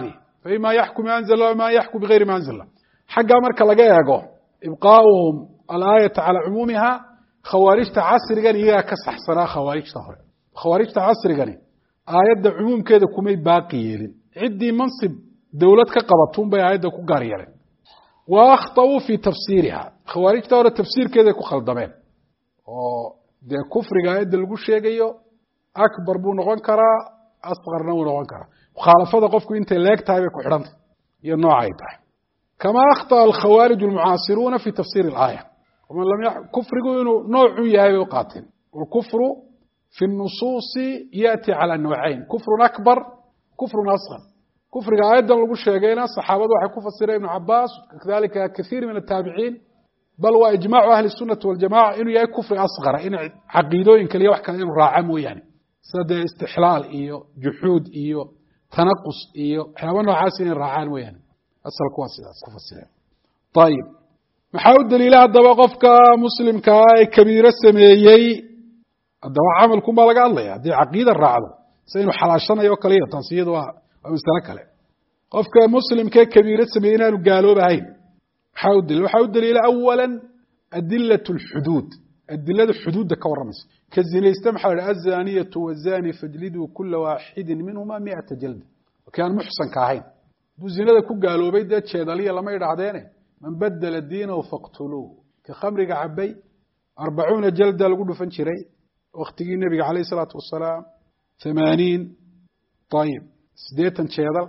فإما يحكم ما أنزل الله وما يحكم بغير ما أنزل الله حقا مركا لغا يغو إبقاؤهم الآية على عمومها خوارجta casrigan iyaga ka saxsanaa khawaarijta hore khawaarijta casrigani aayadda cumuumkeeda kumay baaqi yeelin ciddii mansib dowlad ka qabatun bay aayadda ku gaar yeeleen wa akhtau fi tafsiiriha khawaarijta hore tafsiirkeeda ku khaldameen oo dee kufriga aayadda lagu sheegayo akbar buu noqon karaa asqarna wuu noqon karaa mukhaalafada qofku intay leeg tahay bay ku xidhantay iyo noocay tahay kama akhtaa alkhawaarij almucaasiruuna fi tafsiir alaaya ومن لم كفر نوع ياهي وقاتل والكفر في النصوص يأتي على نوعين كفر أكبر كفر أصغر كفر أيضا لو شيغينا الصحابة وحكوا فسر ابن عباس كذلك كثير من التابعين بل وإجماع أهل السنة والجماعة إنه يأي كفر أصغر إن عقيدو إن كان يوحكا إنه راعمو يعني سد استحلال إيو جحود إيو تنقص إيو حيوانو عاسين راعانو يعني أصل كواسي أصل طيب maxaa u daliila haddaba qofka muslimkaa ee kabiiro sameeyey haddaba camalkunbaa laga hadlaya haddii caqiida raacdo se inuu xalaashanayo o kaliya taas iyada waa masale kale qofka muslimkaee kabiiro sameeyey inaanu gaaloobahayn waxaa u daliila awala adilat lxuduud adilada xuduudda ka warramaysa ka zinaysta maxaa la azaniyatu wazani fajliduu kula waaxidi minhuma 100 jalda ki aan muxsanka ahayn hadduu zinada ku gaaloobay dee jeedaliya lama idhaahdeene من بدل الدين فاقتلوه كخمر عبي 40 جلدة لقول فنشري واختي النبي عليه الصلاة والسلام 80 طيب سديتا شيدا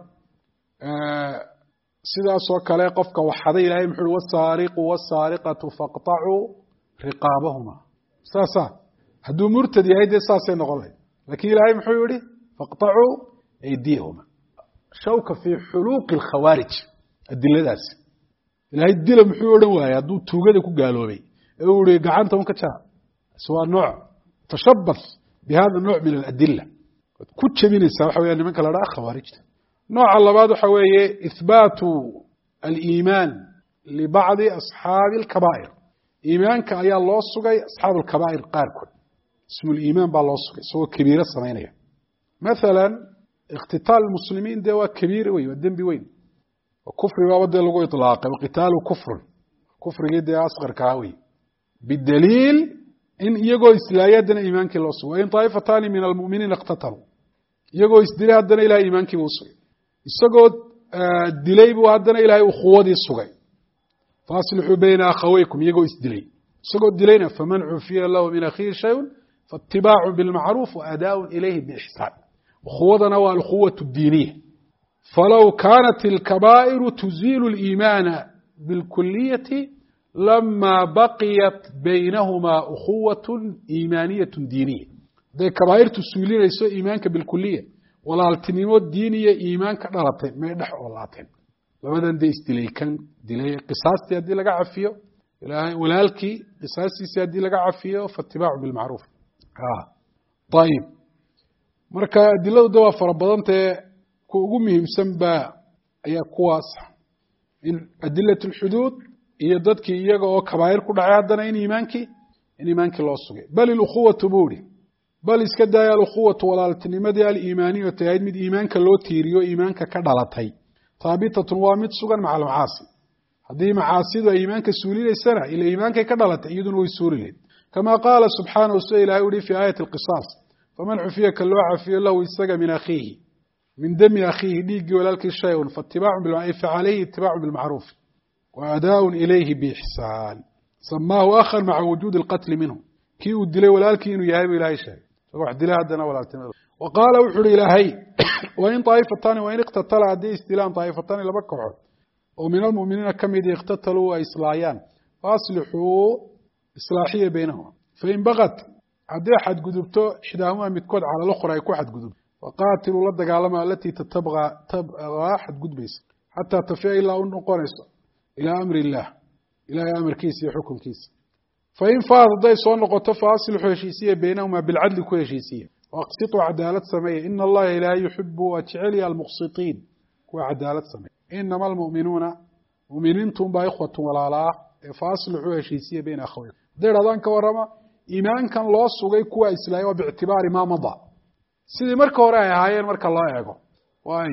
سيدا سوك لا يقفك وحدي لا يمحل والسارق والسارقة فاقطعوا رقابهما ساسا هدو مرتدي هيدي ساسين نقولي لكن لا يمحل يولي فاقطعوا أيديهما شوك في حلوق الخوارج الدلة داسي ilaahay dila muxuu odhan waayay hadduu tuugada ku gaaloobay ee uu yidhi gacanta un ka jara waa nooc tashabbas bihada nooc min aladilla ku jabinaysaa waxa weeyaa nimanka la dhaha khawaarijta nooca labaad waxa weeye ihbaatu aliimaan libacdi asxaabi alkabaa'ir iimaanka ayaa loo sugay asxaabu alkabaa'ir qaarkood ismu liimaan baa loo sugay isagoo kabiiro samaynaya mathalan iqtitaal muslimiin dee waa kabiire wey waa dembi weyn كفر وابد لغو إطلاق وقتال كفر كفر جدا أصغر كهوي بالدليل إن يجو إسلاياتنا إيمانك الوصول وإن طائفتان من المؤمنين اقتتلوا يجو إسلاياتنا إلى إيمانك الوصول السجود الدليل وعدنا إلى أخوة الصغير فاصلحوا بين أخويكم يجو إسدلي السجود دلينا فمن عفي الله من أخيه شيء فاتباع بالمعروف وأداء إليه بإحسان أخوتنا والأخوة الدينية فلو كانت الكبائر تزيل الإيمان بالكلية لما بقيت بينهما أخوة إيمانية دينية ده كبائر تسولين ليس إيمانك بالكلية ولا التنموت دينية إيمانك نرطين ما يدح واللاتين لماذا ده استليكا دي قصاص دي لقى عفيه ولالكي قصاصي دي لقى عفيه فاتباع بالمعروف طيب مركا دلو دوا فربضانته ugu muhiimsan baa ayaa kuwaas in adilat alhudud iyo dadkii iyaga oo kabaayir ku dhacay hadana in iimaankii loo sugay bal al-ukhuwatu buri bal iska daaya al-ukhuwatu walaaltinimadii al-iimaaniyyo tahay mid iimaanka loo tiiriyo iimaanka ka dhalatay taabitatun waa mid sugan macal macaasi hadii macaasidu iimaanka suulineysana ila iimaanka ka dhalatay iyaduna way suulineed kama qaala subhanahu wa ta'ala uri fi ayati al-qisas faman ufiya kallu afiya lahu isaga min akhihi من دم أخيه ديق ولالك شيء فاتباع بالمعروف فعليه اتباع بالمعروف وأداء إليه بإحسان سماه آخر مع وجود القتل منه كي ودلي ولالك إنه يهيب إلهي شيء فقح دلي هدنا ولا تنظر وقال وحر إلهي وإن طائفتان وإن اقتتل عدي استلام طائفتان لبكعوا ومن المؤمنين كم يدي اقتتلوا إصلاحيان فأصلحوا إصلاحية بينهم فإن بغت عدي أحد قدبته إحداهما متكود على الأخرى يكون أحد قدب وقاتلوا لدى علامة التي تبغى حد قدبيس حتى تفيا إلا أن نقونس إلى أمر الله إلى أمر كيسي حكم كيسي فإن فاض ضيس ونقطة فأصلحوا هشيسية بينهما بالعدل كهشيسية وأقسطوا عدالة سمية إن الله لا يحب وتعلي المقسطين وعدالة سمية إنما المؤمنون مؤمنين با إخوة ولا لا فأصلحوا هشيسية بين أخوين دير هذان كورما إيمان كان الله سوغي كوا إسلامي باعتبار ما مضى sidii marka hore ay ahaayeen marka loo eego way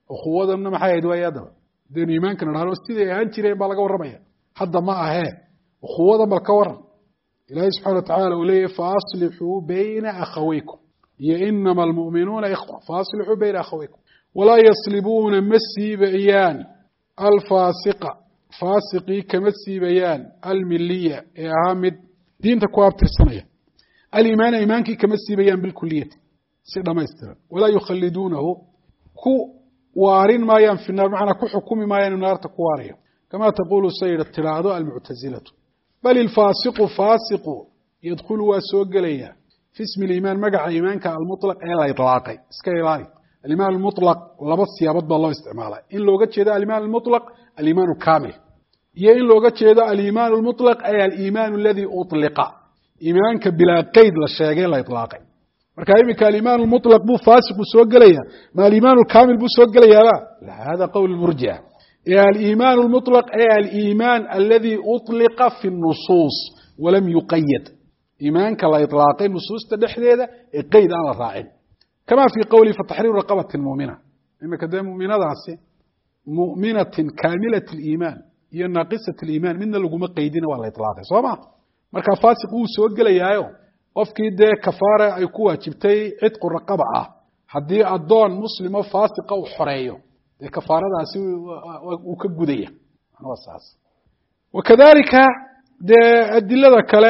ukhuwadana maxay ahayd waa yadaba hadaynu iimaanka nidhahno siday ahaan jireen baa laga warramaya hadda ma ahee ukhuwadan bal ka waran ilaahay subxana watacaala uu leeyahy faaslixuu bayna akhawaykum iyo inama almu'minuuna ikhwa faaslixuu bayna akhawaykum walaa yaslibuuna ma siibayaan alfaasiqa faasiqii kama siibayaan almiliya ee ahaa mid diinta ku abtirsanaya aliimaana iimaankii kama siibayaan bilkuliyati si dhamaystiran walaa yukhaliduunahu ku waarin maayaan fi naar macnaa ku xukumi maayaan inuu naarta ku waarayo kama taqulu sayid tiraahdo almuctazilatu bal ilfaasiqu faasiqu yadkhulu waa soo gelaya fi ismi liimaan magaca iimaanka almutlaq ee la itlaaqay iska ilaali alimaan almutlaq laba siyaabood baa loo isticmaalaa in looga jeedo alimaan almutlaq aliimaan alkaamil iyo in looga jeedo aliimaan almutlaq ay aliimaan aladi uطliqa iimaanka bilaa qeyd la sheegay la itlaaqay marka iminka aliimaan almutlaq buu faasiqu soo gelaya ma aliimaan alkaamil buu soo gelayaaba la hada qowl murji'a aliimaan almutlaq ay aliimaan aladi uطliqa fi الnusuus walam yuqayad iimaanka la itlaaqay nusuusta dhexdeeda ee qeyd aan la raacin kama fii qowli fataxriiru raqabati mumina iminka dee muminadaasi muminatin kaamilat اliimaan iyo naaqisat اliimaan midna laguma qeydina waa la itlaaqay soo ma marka faasiq wuu soo gelayaayo qofkii dee kafaara ay ku waajibtay cidqu raqaba ah haddii addoon muslimo faasiqa uu xoreeyo dee kafaaradaasi uu ka gudaya waa saas wakadalika dee adilada kale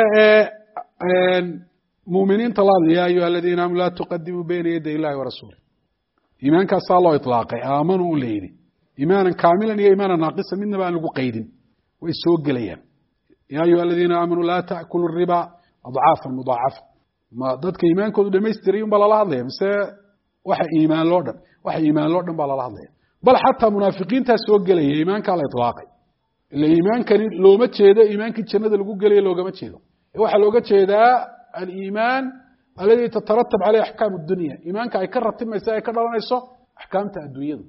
ee muminiinta la hadlaya ya ayuha aladiina aamanu laa tuqadimuu bayna yaday illahi warasuulih iimaankaasaa loo itlaaqay aamanuu u layidhi iimaanan kaamilan iyo iimaanan naaqisan midnaba aan lagu qeydin way soo gelayaan ya ayuha aladiina aamanuu laa taأkulu riba adcaafa mudaacafa ma dadka iimaankoodu dhamaystiray un baa lala hadlaya mise waxa iimaan loo dhan waxa iimaan loo dhan baa lala hadlaya bal xataa munaafiqiintaa soo gelaya iimaankaa la itlaaqay ila iimaankani looma jeedo iimaankii jannada lagu gelaya loogama jeedo waxaa looga jeedaa aliimaan aladi tataratab caleyh axkaam dunya iimaanka ay ka ratimaysa ay ka dhalanayso axkaamta adduunyadu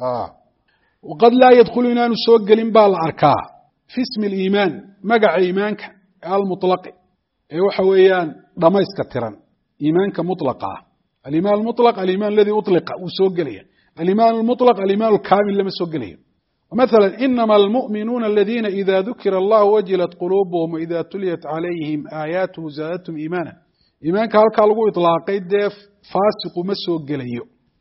waqad laa yadkhulu inaanu soo gelin baa la arkaa fi ismi liimaan magaca iimaanka almuطlaqi ee waxa weeyaan dhamayska tiran iimaanka muطlaqa ah aliimaan muطlaq aliimaan aladi uطliqa wuu soo gelaya aliimaan muطlaq aliimaan alkaamil lama soo gelayo مثلا إنما المؤمنون الذين إذا ذكر الله وجلت قلوبهم وإذا تليت عليهم آياته زادتهم إيمانا إيمانك هلك لغو إطلاقي ديف فاسق مسو قليو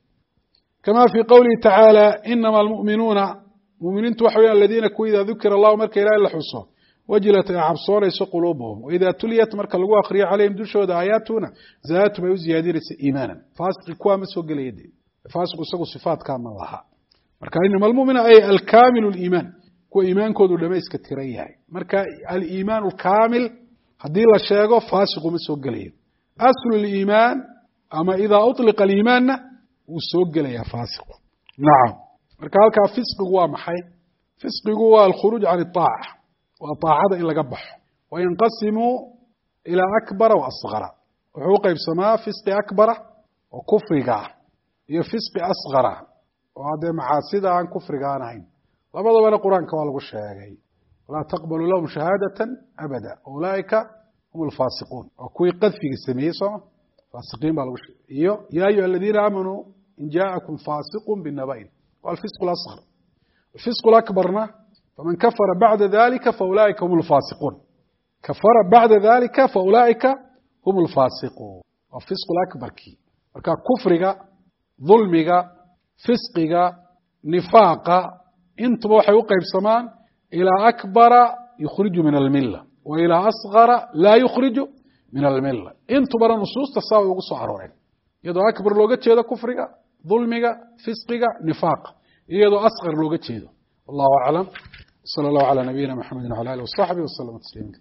كما في قوله تعالى إنما المؤمنون مؤمنين توحوين الذين كو إذا ذكر الله مركا إلى الحصة وجلت عبصور يسو قلوبهم وإذا تليت مركا لغو أخري عليهم دشود آياتنا زادتهم يزيادين إيمانا فاسق كوا مسو قليو دي فاسق سقو صفات كامل الله marka inama almu'mina ay alkaamilu liimaan kuwa iimaankoodu dhamayska tiran yahay marka aliimaan alkaamil haddii la sheego faasiqu ma soo gelayo aslu liimaan ama idaa uطliqa aliimaanna wuu soo gelayaa faasiqu nacam marka halkaa fisqigu waa maxay fisqigu waa alkhuruuj can iطaaca waa طaacada in laga baxo wayanqasimu ilaa akbara wa asgara wuxuu u qaybsamaa fisqi akbara oo kufriga ah iyo fisqi asgara oo haddee macaasida aan kufriga aan ahayn labadabana qur-aanka waa lagu sheegay walaa taqbalu lahum shahaadatan abada ulaaika hum alfaasiquun waa kuwii qadfiga sameeyey sooma faasiqiin baa lagu sheegay iyo ya ayuha aladiina aamanuu in jaa'akum faasiqun binaba'in waa alfisqu اlasغar alfisqu اlakbarna faman kafara bacda dalika faulaaika hum alfaasiquun kafara bacda dalika faulaaika hum alfaasiquun waa fisqu lakbarkii marka kufriga dulmiga fisqiga nifaaqa intuba waxay u qaybsamaan ilaa akbara yukhriju min almilla wa ilaa asgara laa yukhriju min almilla intubana nusuusta saa way ugu soo arooreen iyadoo akbar looga jeedo kufriga dulmiga fisqiga nifaaqa iyadoo asqar looga jeedo wallahu aclam sala allahu calaa nabiyina maxamedi wala alihi wasaxbihi waslama tasliima